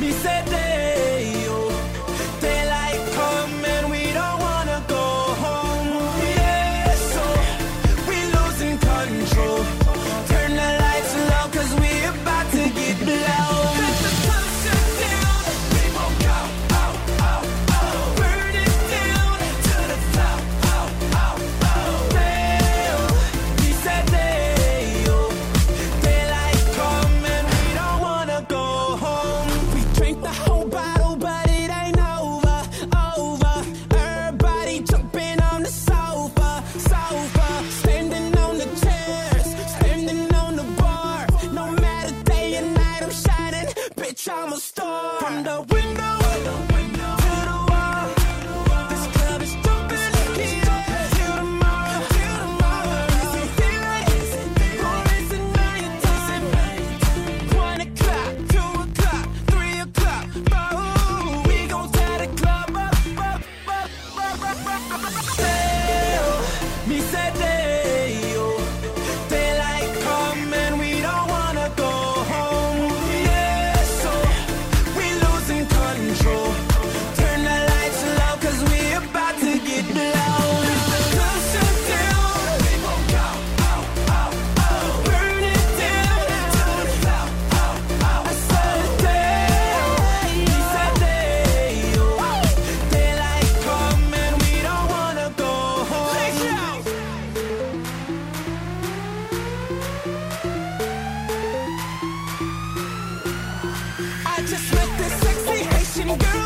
Me say day, oh, daylight come and we don't wanna go home. Yeah, so we losing control. Turn the lights low 'cause we about to get blown. Let the sun shut down. We won't go, oh, oh, oh. Burn it down to the floor, oh, oh, oh. Day, oh, we said day, oh, daylight come and we don't wanna go home. We drank the whole bottle, but it ain't over, over. Everybody jumping on the sofa, sofa. Standing on the chairs, standing on the bar. No matter day and night, I'm shining. Bitch, I'm a star. From the window to the wall. This club is jumping. Yeah, till tomorrow, till tomorrow. Is it daylight? Or is it nighttime? 1 o'clock, 2 o'clock, 3 o'clock. Oh, we gon' tear the club up, up, up, up, up, up, up. Day, oh, me say day, oh, daylight come and we don't wanna go home. Yeah, so we losing control. Turn the lights low 'cause we about to get blown. The sun shut down. We won't go, oh, oh, oh. Burn it down to the floor, oh, oh. I said day, we said day, oh, daylight come and we don't wanna go home. I just met this sexy Haitian girl.